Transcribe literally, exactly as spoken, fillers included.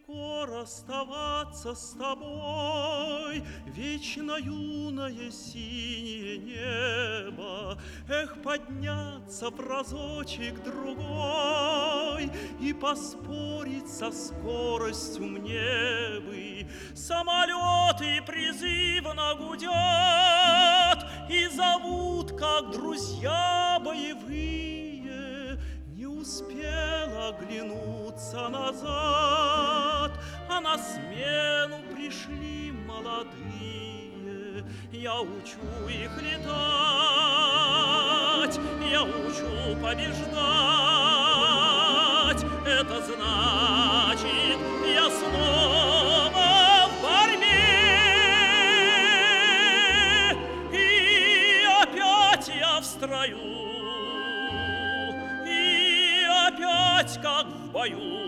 легко расставаться с тобой, вечно юное синее небо. Эх, подняться в разочек другой и поспорить со скоростью мне бы. Самолеты призывно гудят и зовут, как друзья боевые. Не успела оглянуться назад, а на смену пришли молодые. Я учу их летать, я учу побеждать. Это значит, я снова в борьбе, и опять я в строю, и опять, как в бою.